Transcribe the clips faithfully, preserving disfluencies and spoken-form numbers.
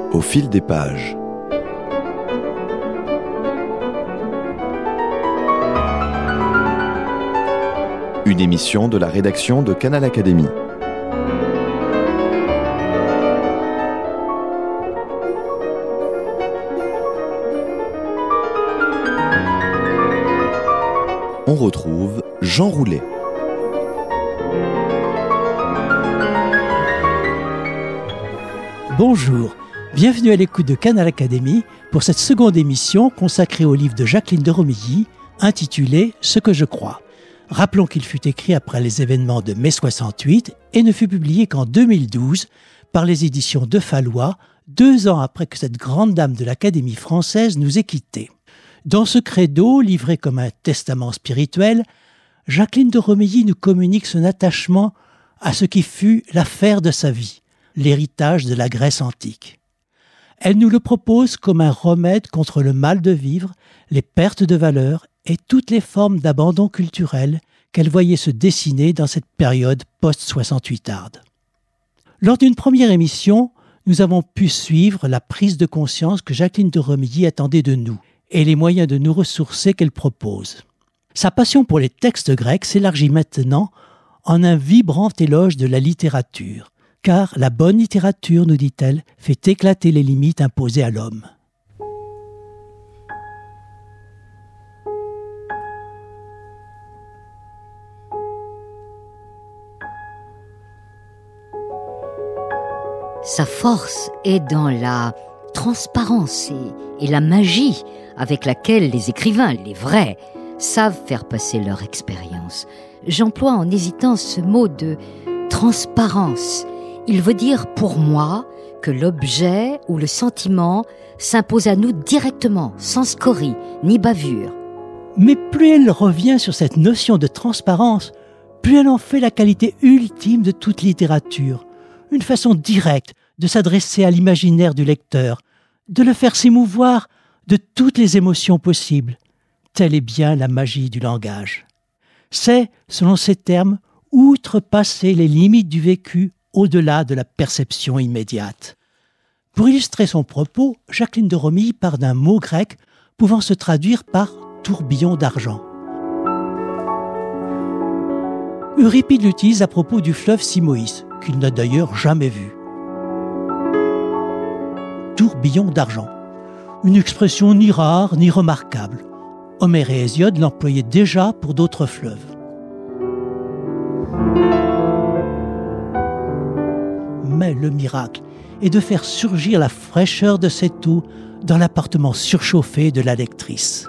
Au fil des pages. Une émission de la rédaction de Canal Académie. On retrouve Jean Roulet. Bonjour, bienvenue à l'écoute de Canal Académie pour cette seconde émission consacrée au livre de Jacqueline de Romilly, intitulé « Ce que je crois ». Rappelons qu'il fut écrit après les événements de mai soixante-huit et ne fut publié qu'en deux mille douze par les éditions de Fallois, deux ans après que cette grande dame de l'Académie française nous ait quittés. Dans ce credo, livré comme un testament spirituel, Jacqueline de Romilly nous communique son attachement à ce qui fut l'affaire de sa vie, l'héritage de la Grèce antique. Elle nous le propose comme un remède contre le mal de vivre, les pertes de valeur et toutes les formes d'abandon culturel qu'elle voyait se dessiner dans cette période post-soixante-huitarde. Lors d'une première émission, nous avons pu suivre la prise de conscience que Jacqueline de Romilly attendait de nous et les moyens de nous ressourcer qu'elle propose. Sa passion pour les textes grecs s'élargit maintenant en un vibrant éloge de la littérature, car la bonne littérature, nous dit-elle, fait éclater les limites imposées à l'homme. Sa force est dans la transparence et, et la magie avec laquelle les écrivains, les vrais, savent faire passer leur expérience. J'emploie en hésitant ce mot de transparence. Il veut dire pour moi que l'objet ou le sentiment s'impose à nous directement, sans scorie ni bavure. Mais plus elle revient sur cette notion de transparence, plus elle en fait la qualité ultime de toute littérature. Une façon directe de s'adresser à l'imaginaire du lecteur, de le faire s'émouvoir de toutes les émotions possibles. Telle est bien la magie du langage. C'est, selon ces termes, outrepasser les limites du vécu au-delà de la perception immédiate. Pour illustrer son propos, Jacqueline de Romilly part d'un mot grec pouvant se traduire par « tourbillon d'argent ». Euripide l'utilise à propos du fleuve Simoïs, qu'il n'a d'ailleurs jamais vu. Tourbillon d'argent, une expression ni rare ni remarquable. Homère et Hésiode l'employaient déjà pour d'autres fleuves. Mais le miracle est de faire surgir la fraîcheur de cette eau dans l'appartement surchauffé de la lectrice.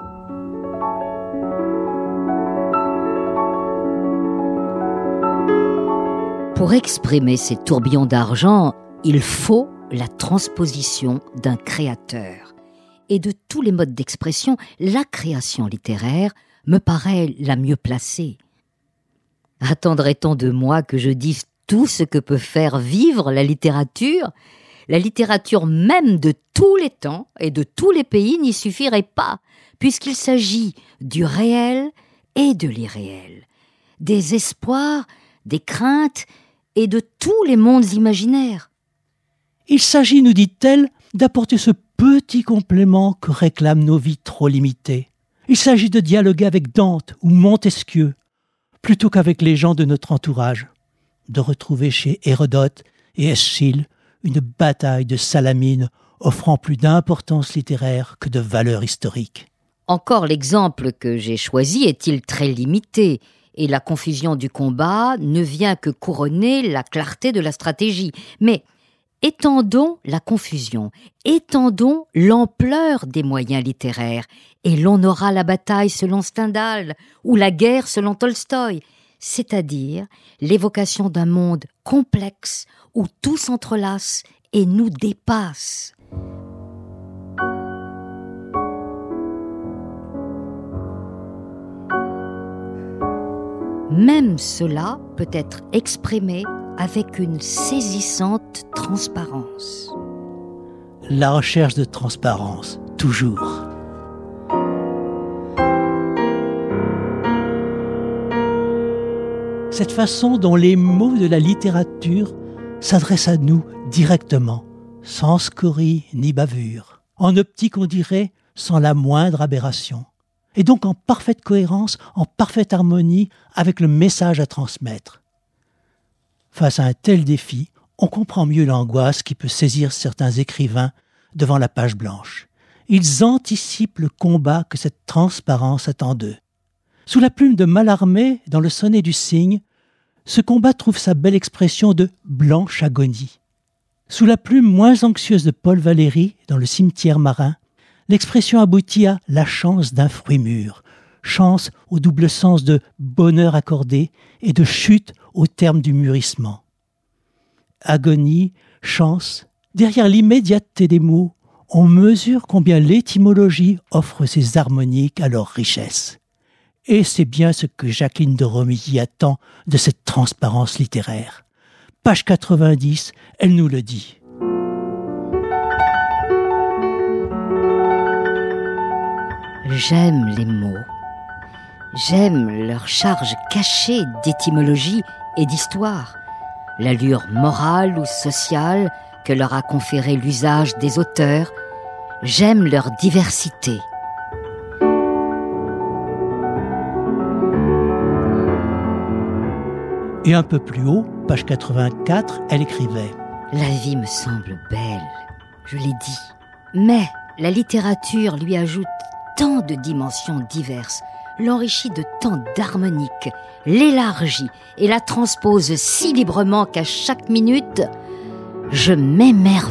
Pour exprimer ces tourbillons d'argent, il faut la transposition d'un créateur. Et de tous les modes d'expression, la création littéraire me paraît la mieux placée. Attendrait-on de moi que je dise tout ce que peut faire vivre la littérature ? La littérature même de tous les temps et de tous les pays n'y suffirait pas, puisqu'il s'agit du réel et de l'irréel, des espoirs, des craintes et de tous les mondes imaginaires. Il s'agit, nous dit-elle, d'apporter ce petit complément que réclament nos vies trop limitées. Il s'agit de dialoguer avec Dante ou Montesquieu, plutôt qu'avec les gens de notre entourage, de retrouver chez Hérodote et Eschyle une bataille de Salamine offrant plus d'importance littéraire que de valeur historique. Encore l'exemple que j'ai choisi est-il très limité, et la confusion du combat ne vient que couronner la clarté de la stratégie. Mais étendons la confusion, étendons l'ampleur des moyens littéraires, et l'on aura la bataille selon Stendhal ou la guerre selon Tolstoï, c'est-à-dire l'évocation d'un monde complexe où tout s'entrelace et nous dépasse. Même cela peut être exprimé avec une saisissante transparence. La recherche de transparence, toujours. cette façon dont les mots de la littérature s'adressent à nous directement, sans scorie ni bavure, en optique on dirait sans la moindre aberration, et donc en parfaite cohérence, en parfaite harmonie avec le message à transmettre. Face à un tel défi, on comprend mieux l'angoisse qui peut saisir certains écrivains devant la page blanche. Ils anticipent le combat que cette transparence attend d'eux. Sous la plume de Mallarmé, dans le sonnet du cygne, ce combat trouve sa belle expression de blanche agonie. Sous la plume moins anxieuse de Paul Valéry, dans le cimetière marin, l'expression aboutit à la chance d'un fruit mûr, chance au double sens de bonheur accordé et de chute au terme du mûrissement. Agonie, chance, derrière l'immédiateté des mots, on mesure combien l'étymologie offre ses harmoniques à leur richesse. Et c'est bien ce que Jacqueline de Romilly attend de cette transparence littéraire. Page quatre-vingt-dix, elle nous le dit. J'aime les mots. J'aime leur charge cachée d'étymologie et d'histoire, l'allure morale ou sociale que leur a conféré l'usage des auteurs. J'aime leur diversité. Et un peu plus haut, page quatre-vingt-quatre, elle écrivait « La vie me semble belle, je l'ai dit, mais la littérature lui ajoute tant de dimensions diverses, l'enrichit de tant d'harmoniques, l'élargit et la transpose si librement qu'à chaque minute, je m'émerveille. »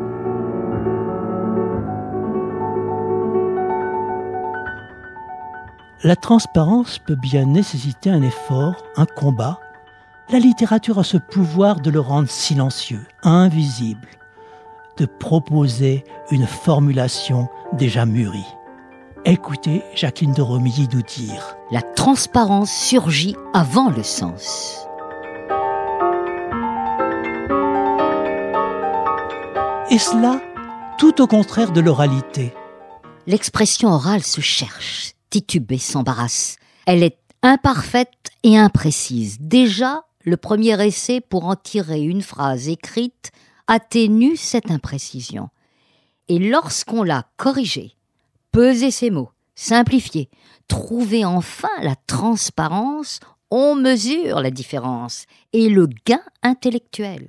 La transparence peut bien nécessiter un effort, un combat. La littérature a ce pouvoir de le rendre silencieux, invisible, de proposer une formulation déjà mûrie. Écoutez Jacqueline de Romilly nous dire « La transparence surgit avant le sens. » Et cela, tout au contraire de l'oralité. L'expression orale se cherche, titube et s'embarrasse. Elle est imparfaite et imprécise. Déjà, le premier essai pour en tirer une phrase écrite atténue cette imprécision. Et lorsqu'on l'a corrigée, pesé ses mots, simplifié, trouvé enfin la transparence, on mesure la différence et le gain intellectuel.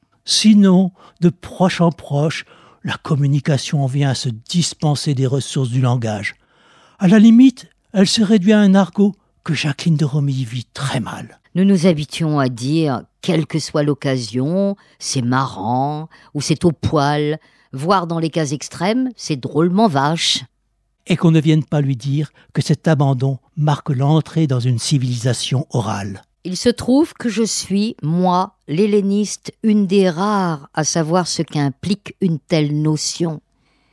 Sinon, de proche en proche, la communication vient à se dispenser des ressources du langage. À la limite, elle se réduit à un argot que Jacqueline de Romilly vit très mal. Nous nous habituons à dire, quelle que soit l'occasion, c'est marrant ou c'est au poil, voire dans les cas extrêmes, c'est drôlement vache. Et qu'on ne vienne pas lui dire que cet abandon marque l'entrée dans une civilisation orale. Il se trouve que je suis, moi, l'helléniste, une des rares à savoir ce qu'implique une telle notion.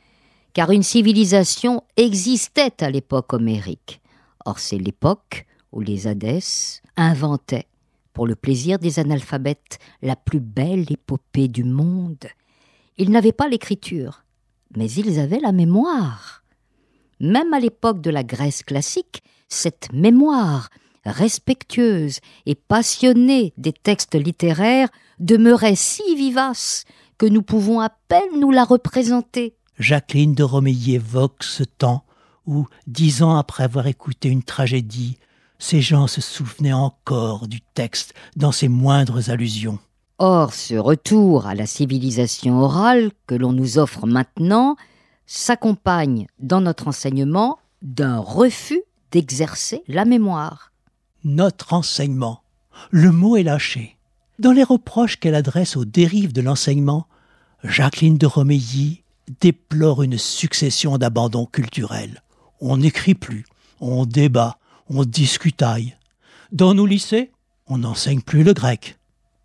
Car une civilisation existait à l'époque homérique. Or, c'est l'époque où les Hadès inventaient, pour le plaisir des analphabètes, la plus belle épopée du monde. Ils n'avaient pas l'écriture, mais ils avaient la mémoire. Même à l'époque de la Grèce classique, cette mémoire, respectueuse et passionnée des textes littéraires, demeurait si vivace que nous pouvons à peine nous la représenter. Jacqueline de Romilly évoque ce temps où, dix ans après avoir écouté une tragédie, ces gens se souvenaient encore du texte dans ses moindres allusions. Or, ce retour à la civilisation orale que l'on nous offre maintenant s'accompagne dans notre enseignement d'un refus d'exercer la mémoire. Notre enseignement. Le mot est lâché. Dans les reproches qu'elle adresse aux dérives de l'enseignement, Jacqueline de Romilly déplore une succession d'abandons culturels. On n'écrit plus, on débat, on discutaille. Dans nos lycées, on n'enseigne plus le grec.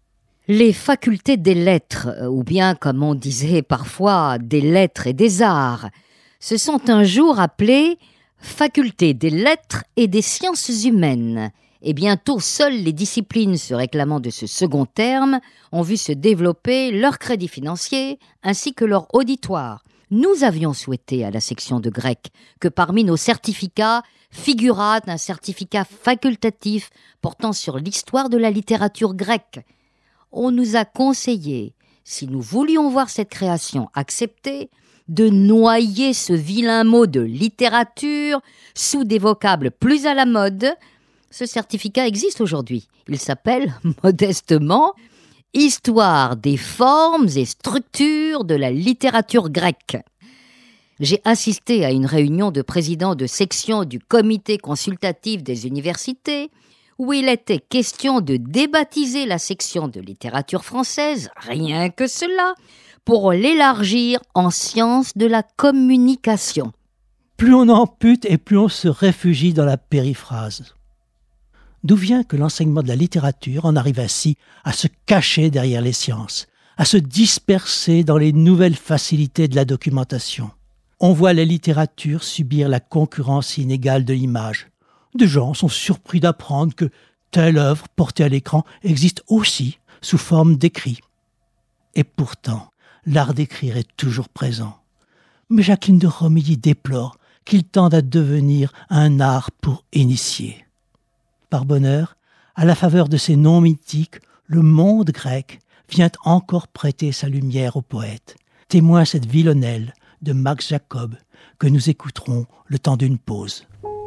Les facultés des lettres, ou bien comme on disait parfois des lettres et des arts, se sont un jour appelées facultés des lettres et des sciences humaines. Et bientôt, seules les disciplines se réclamant de ce second terme ont vu se développer leur crédit financier ainsi que leur auditoire. Nous avions souhaité à la section de grec que parmi nos certificats figurât un certificat facultatif portant sur l'histoire de la littérature grecque. On nous a conseillé, si nous voulions voir cette création acceptée, de noyer ce vilain mot de littérature sous des vocables plus à la mode. Ce certificat existe aujourd'hui. Il s'appelle, modestement, « Histoire des formes et structures de la littérature grecque ». J'ai assisté à une réunion de présidents de section du comité consultatif des universités où il était question de débaptiser la section de littérature française, rien que cela, pour l'élargir en sciences de la communication. Plus on ampute et plus on se réfugie dans la périphrase. D'où vient que l'enseignement de la littérature en arrive ainsi à se cacher derrière les sciences, à se disperser dans les nouvelles facilités de la documentation? On voit la littérature subir la concurrence inégale de l'image. Des gens sont surpris d'apprendre que telle œuvre portée à l'écran existe aussi sous forme d'écrit. Et pourtant, l'art d'écrire est toujours présent. Mais Jacqueline de Romilly déplore qu'il tende à devenir un art pour initiés. Par bonheur, à la faveur de ces noms mythiques, le monde grec vient encore prêter sa lumière au poète, témoin cette villanelle de Max Jacob que nous écouterons le temps d'une pause.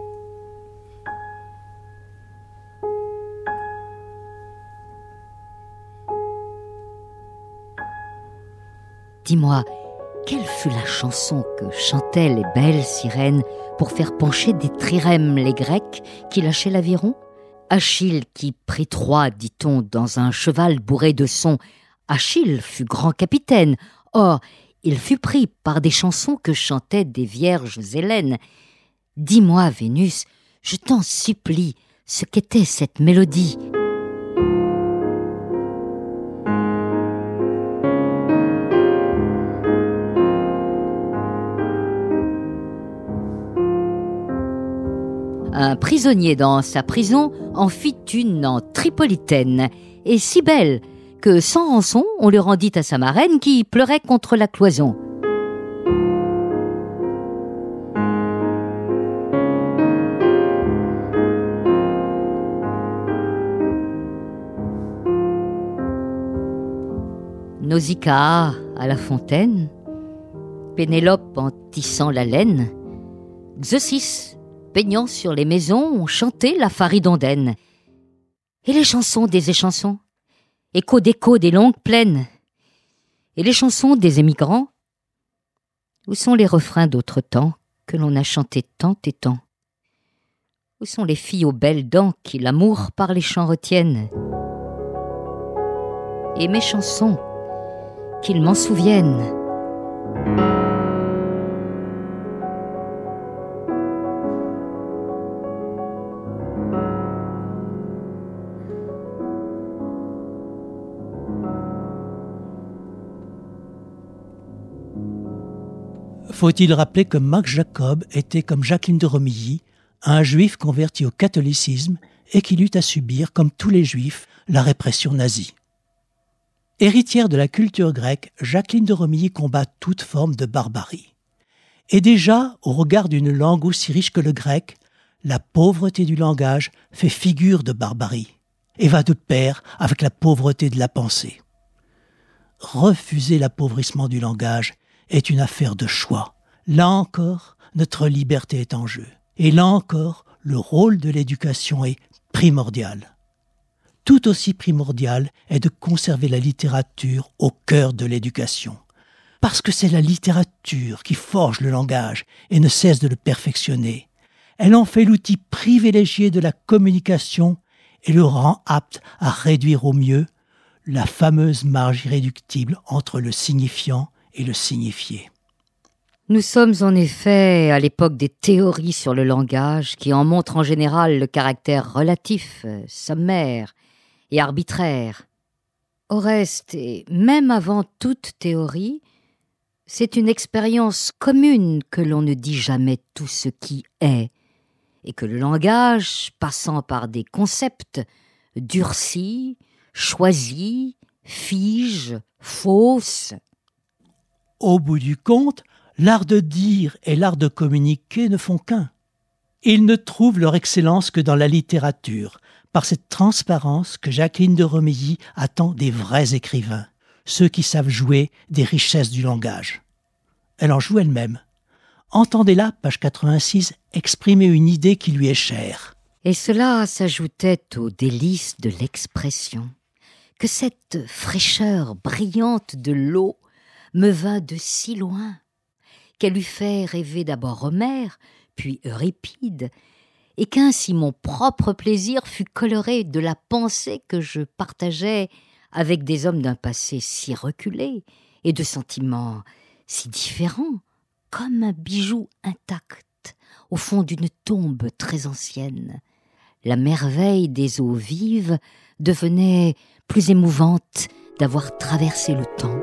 Dis-moi, quelle fut la chanson que chantaient les belles sirènes pour faire pencher des trirèmes les Grecs qui lâchaient l'aviron? Achille qui prit Troie, dit-on, dans un cheval bourré de son. Achille fut grand capitaine. Or, il fut pris par des chansons que chantaient des vierges hellènes. Dis-moi, Vénus, je t'en supplie, ce qu'était cette mélodie. Un prisonnier dans sa prison en fit une en tripolitaine, et si belle que sans rançon on le rendit à sa marraine qui pleurait contre la cloison. Nausicaa à la fontaine, Pénélope en tissant la laine, Xeusis peignant sur les maisons ont chanté la faridondaine. Et les chansons des échansons, écho d'écho des longues plaines, et les chansons des émigrants, où sont les refrains d'autre temps que l'on a chantés tant et tant? Où sont les filles aux belles dents qui l'amour par les chants retiennent? Et mes chansons, qu'ils m'en souviennent. Faut-il rappeler que Max Jacob était, comme Jacqueline de Romilly, un juif converti au catholicisme et qu'il eut à subir, comme tous les juifs, la répression nazie. Héritière de la culture grecque, Jacqueline de Romilly combat toute forme de barbarie. Et déjà, au regard d'une langue aussi riche que le grec, la pauvreté du langage fait figure de barbarie et va de pair avec la pauvreté de la pensée. Refuser l'appauvrissement du langage est une affaire de choix. Là encore, notre liberté est en jeu. Et là encore, le rôle de l'éducation est primordial. Tout aussi primordial est de conserver la littérature au cœur de l'éducation. Parce que c'est la littérature qui forge le langage et ne cesse de le perfectionner. Elle en fait l'outil privilégié de la communication et le rend apte à réduire au mieux la fameuse marge irréductible entre le signifiant et le signifié. Nous sommes en effet à l'époque des théories sur le langage qui en montrent en général le caractère relatif, sommaire et arbitraire. Au reste, et même avant toute théorie, c'est une expérience commune que l'on ne dit jamais tout ce qui est, et que le langage, passant par des concepts, durcit, choisit, fige, fausse. Au bout du compte, l'art de dire et l'art de communiquer ne font qu'un. Ils ne trouvent leur excellence que dans la littérature, par cette transparence que Jacqueline de Romilly attend des vrais écrivains. ceux qui savent jouer des richesses du langage. Elle en joue elle-même. Entendez-la, page quatre-vingt-six, exprimer une idée qui lui est chère. Et cela s'ajoutait aux délices de l'expression, que cette fraîcheur brillante de l'eau me vint de si loin, qu'elle eût fait rêver d'abord Homère, puis Euripide, et qu'ainsi mon propre plaisir fut coloré de la pensée que je partageais avec des hommes d'un passé si reculé et de sentiments si différents, comme un bijou intact au fond d'une tombe très ancienne. La merveille des eaux vives devenait plus émouvante d'avoir traversé le temps.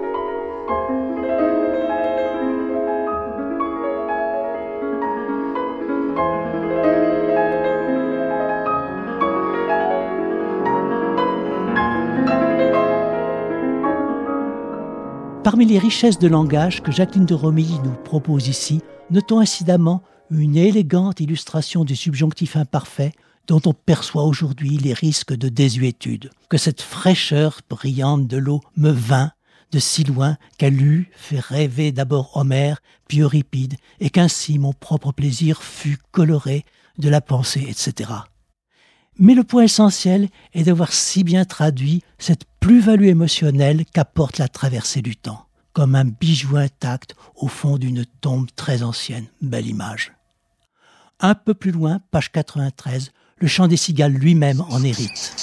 Parmi les richesses de langage que Jacqueline de Romilly nous propose ici, notons incidemment une élégante illustration du subjonctif imparfait dont on perçoit aujourd'hui les risques de désuétude. Que cette fraîcheur brillante de l'eau me vint de si loin qu'elle eût fait rêver d'abord Homère, puis Euripide, et qu'ainsi mon propre plaisir fut coloré de la pensée, et cetera. Mais le point essentiel est d'avoir si bien traduit cette plus-value émotionnelle qu'apporte la traversée du temps, comme un bijou intact au fond d'une tombe très ancienne. Belle image. Un peu plus loin, page quatre-vingt-treize, le chant des cigales lui-même en hérite.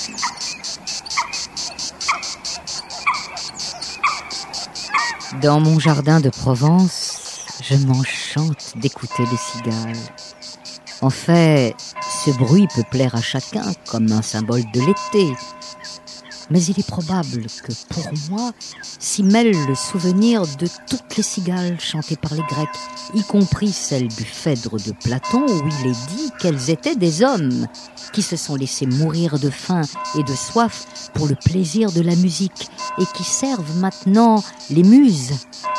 Dans mon jardin de Provence, je m'enchante d'écouter les cigales. En fait, ce bruit peut plaire à chacun comme un symbole de l'été. Mais il est probable que pour moi s'y mêle le souvenir de toutes les cigales chantées par les Grecs, y compris celle du Phèdre de Platon où il est dit qu'elles étaient des hommes qui se sont laissés mourir de faim et de soif pour le plaisir de la musique et qui servent maintenant les muses.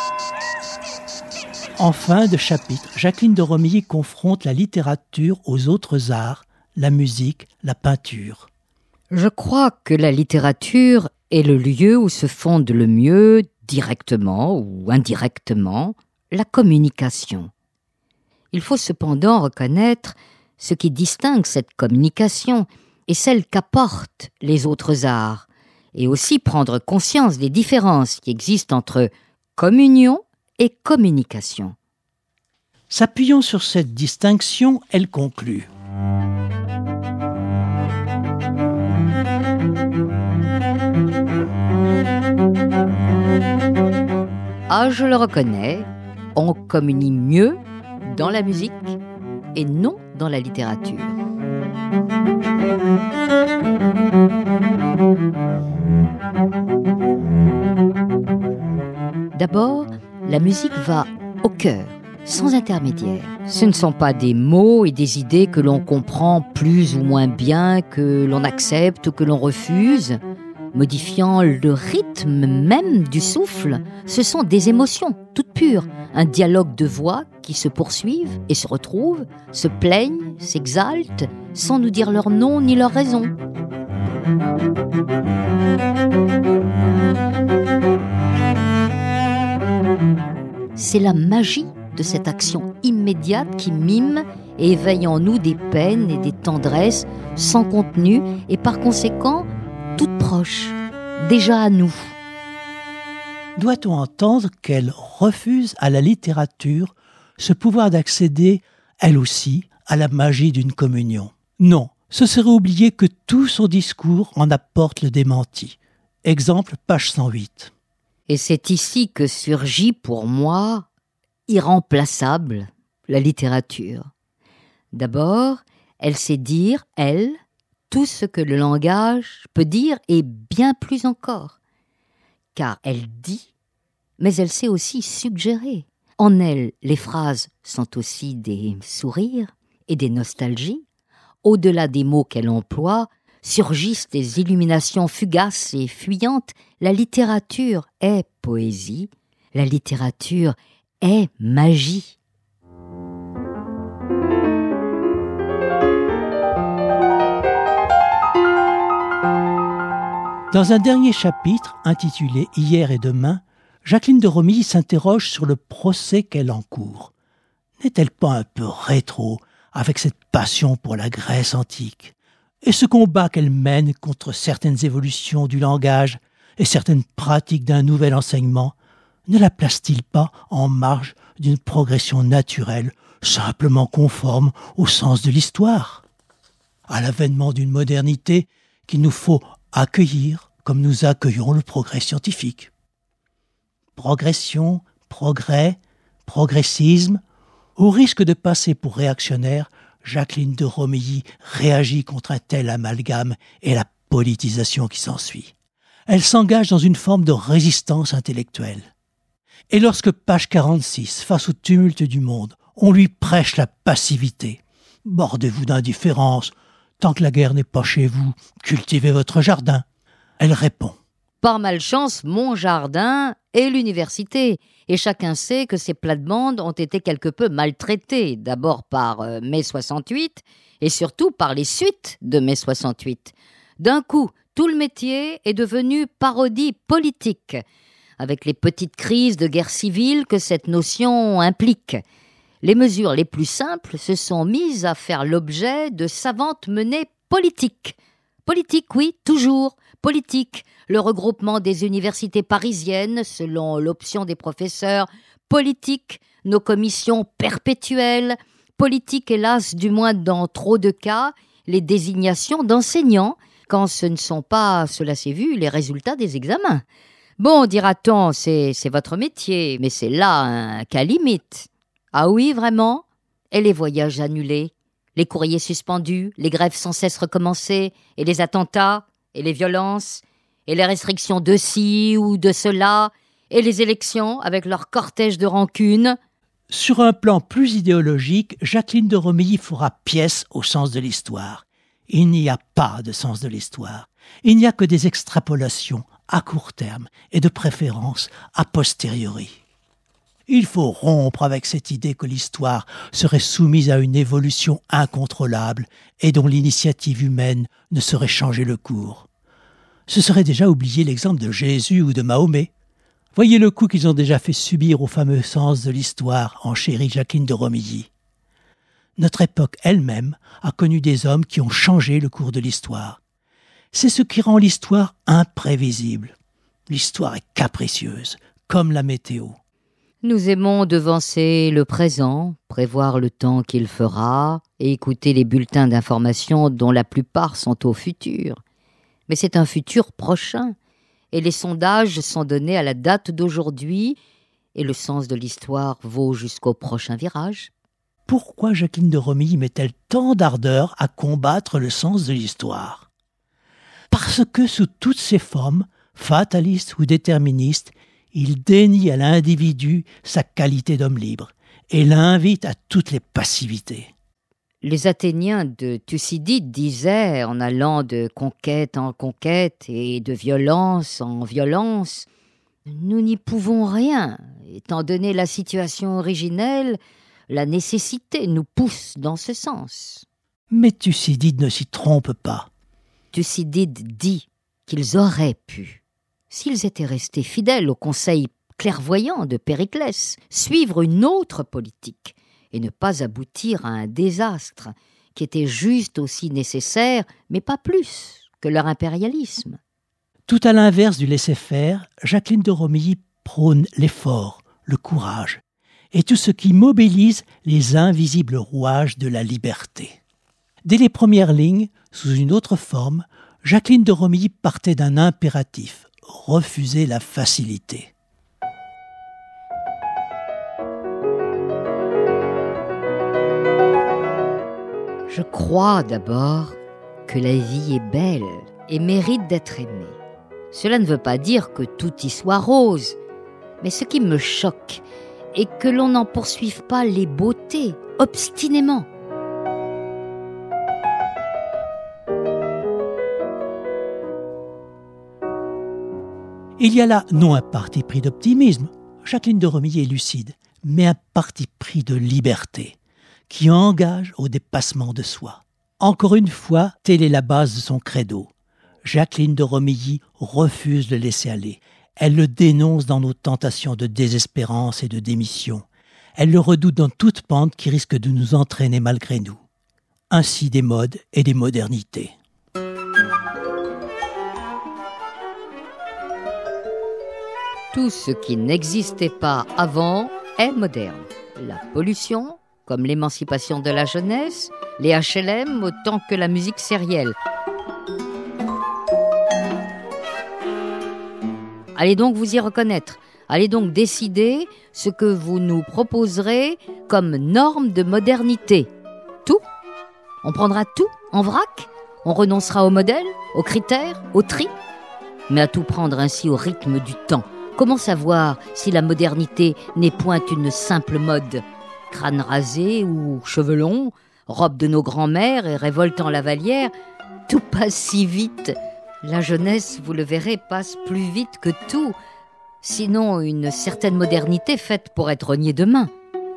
En fin de chapitre, Jacqueline de Romilly confronte la littérature aux autres arts, la musique, la peinture. Je crois que la littérature est le lieu où se fonde le mieux, directement ou indirectement, la communication. Il faut cependant reconnaître ce qui distingue cette communication et celle qu'apportent les autres arts, et aussi prendre conscience des différences qui existent entre communion et communication. S'appuyant sur cette distinction, elle conclut. Ah, je le reconnais, on communie mieux dans la musique et non dans la littérature. D'abord, la musique va au cœur, sans intermédiaire. Ce ne sont pas des mots et des idées que l'on comprend plus ou moins bien, que l'on accepte ou que l'on refuse, modifiant le rythme même du souffle. Ce sont des émotions toutes pures, un dialogue de voix qui se poursuivent et se retrouvent, se plaignent, s'exaltent, sans nous dire leur nom ni leur raison. C'est la magie de cette action immédiate qui mime et éveille en nous des peines et des tendresses sans contenu et par conséquent toutes proches, déjà à nous. Doit-on entendre qu'elle refuse à la littérature ce pouvoir d'accéder, elle aussi, à la magie d'une communion? Non, ce serait oublier que tout son discours en apporte le démenti. Exemple, page cent huit. Et c'est ici que surgit pour moi, irremplaçable, la littérature. D'abord, elle sait dire, elle, tout ce que le langage peut dire et bien plus encore. Car elle dit, mais elle sait aussi suggérer. En elle, les phrases sont aussi des sourires et des nostalgies. Au-delà des mots qu'elle emploie, surgissent des illuminations fugaces et fuyantes. La littérature est poésie, la littérature est magie. Dans un dernier chapitre, intitulé « Hier et demain », Jacqueline de Romilly s'interroge sur le procès qu'elle encourt. N'est-elle pas un peu rétro avec cette passion pour la Grèce antique et ce combat qu'elle mène contre certaines évolutions du langage et certaines pratiques d'un nouvel enseignement ne la place-t-il pas en marge d'une progression naturelle, simplement conforme au sens de l'histoire, à l'avènement d'une modernité qu'il nous faut accueillir comme nous accueillons le progrès scientifique? Progression, progrès, progressisme, au risque de passer pour réactionnaire, Jacqueline de Romilly réagit contre un tel amalgame et la politisation qui s'ensuit. Elle s'engage dans une forme de résistance intellectuelle. Et lorsque, page quarante-six, face au tumulte du monde, on lui prêche la passivité, « Bordez-vous d'indifférence, tant que la guerre n'est pas chez vous, cultivez votre jardin », elle répond: par malchance, mon jardin est l'université. Et chacun sait que ces plates-bandes ont été quelque peu maltraitées, d'abord par euh, mai soixante-huit et surtout par les suites de mai soixante-huit. D'un coup, tout le métier est devenu parodie politique, avec les petites crises de guerre civile que cette notion implique. Les mesures les plus simples se sont mises à faire l'objet de savantes menées politiques. Politique, oui, toujours, politique. Le regroupement des universités parisiennes selon l'option des professeurs, politique, nos commissions perpétuelles, politique, hélas, du moins dans trop de cas, les désignations d'enseignants, quand ce ne sont pas, cela s'est vu, les résultats des examens. Bon, dira-t-on, c'est, c'est votre métier, mais c'est là un cas limite. Ah oui, vraiment? Et les voyages annulés, les courriers suspendus, les grèves sans cesse recommencées, et les attentats, et les violences, et les restrictions de ci ou de cela, et les élections avec leur cortège de rancune. Sur un plan plus idéologique, Jacqueline de Romilly fera pièce au sens de l'histoire. Il n'y a pas de sens de l'histoire. Il n'y a que des extrapolations à court terme et de préférence a posteriori. Il faut rompre avec cette idée que l'histoire serait soumise à une évolution incontrôlable et dont l'initiative humaine ne saurait changer le cours. Ce serait déjà oublier l'exemple de Jésus ou de Mahomet. Voyez le coup qu'ils ont déjà fait subir au fameux sens de l'histoire, enchérit Jacqueline de Romilly. Notre époque elle-même a connu des hommes qui ont changé le cours de l'histoire. C'est ce qui rend l'histoire imprévisible. L'histoire est capricieuse, comme la météo. Nous aimons devancer le présent, prévoir le temps qu'il fera et écouter les bulletins d'information dont la plupart sont au futur. Mais c'est un futur prochain et les sondages sont donnés à la date d'aujourd'hui et le sens de l'histoire vaut jusqu'au prochain virage. Pourquoi Jacqueline de Romilly met-elle tant d'ardeur à combattre le sens de l'histoire? Parce que sous toutes ses formes, fatalistes ou déterministes, il dénie à l'individu sa qualité d'homme libre et l'invite à toutes les passivités. Les Athéniens de Thucydide disaient, en allant de conquête en conquête et de violence en violence, « Nous n'y pouvons rien, étant donné la situation originelle, la nécessité nous pousse dans ce sens. » Mais Thucydide ne s'y trompe pas. Thucydide dit qu'ils auraient pu, s'ils étaient restés fidèles au conseil clairvoyant de Périclès, suivre une autre politique et ne pas aboutir à un désastre qui était juste aussi nécessaire, mais pas plus, que leur impérialisme. Tout à l'inverse du laisser-faire, Jacqueline de Romilly prône l'effort, le courage, et tout ce qui mobilise les invisibles rouages de la liberté. Dès les premières lignes, sous une autre forme, Jacqueline de Romilly partait d'un impératif, refuser la facilité. Je crois d'abord que la vie est belle et mérite d'être aimée. Cela ne veut pas dire que tout y soit rose, mais ce qui me choque est que l'on n'en poursuive pas les beautés obstinément. Il y a là non un parti pris d'optimisme, Jacqueline de Romilly est lucide, mais un parti pris de liberté, qui engage au dépassement de soi. Encore une fois, telle est la base de son credo. Jacqueline de Romilly refuse de laisser aller. Elle le dénonce dans nos tentations de désespérance et de démission. Elle le redoute dans toute pente qui risque de nous entraîner malgré nous. Ainsi des modes et des modernités. Tout ce qui n'existait pas avant est moderne. La pollution, comme l'émancipation de la jeunesse, les H L M autant que la musique sérielle. Allez donc vous y reconnaître. Allez donc décider ce que vous nous proposerez comme norme de modernité. Tout ? On prendra tout en vrac ? On renoncera aux modèles, aux critères, aux tri ? Mais à tout prendre ainsi au rythme du temps. Comment savoir si la modernité n'est point une simple mode ? Crâne rasé ou cheveux longs, robe de nos grands-mères et révolte en lavalière, tout passe si vite. La jeunesse, vous le verrez, passe plus vite que tout. Sinon, une certaine modernité faite pour être reniée demain.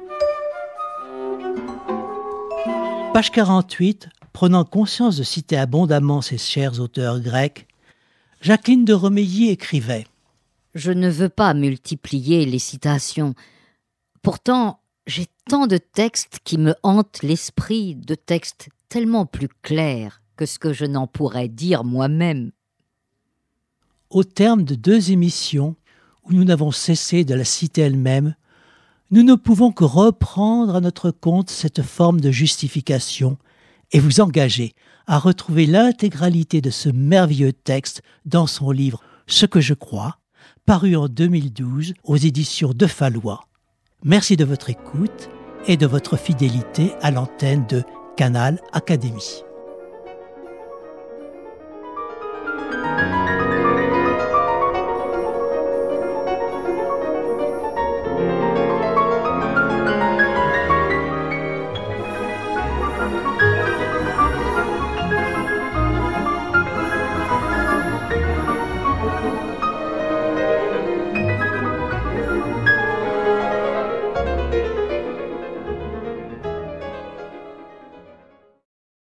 Page quarante-huit, prenant conscience de citer abondamment ses chers auteurs grecs, Jacqueline de Romilly écrivait « Je ne veux pas multiplier les citations. Pourtant, j'ai tant de textes qui me hantent l'esprit, de textes tellement plus clairs que ce que je n'en pourrais dire moi-même. » Au terme de deux émissions où nous n'avons cessé de la citer elle-même, nous ne pouvons que reprendre à notre compte cette forme de justification et vous engager à retrouver l'intégralité de ce merveilleux texte dans son livre « Ce que je crois », paru en deux mille douze aux éditions de Fallois. Merci de votre écoute et de votre fidélité à l'antenne de Canal Académie.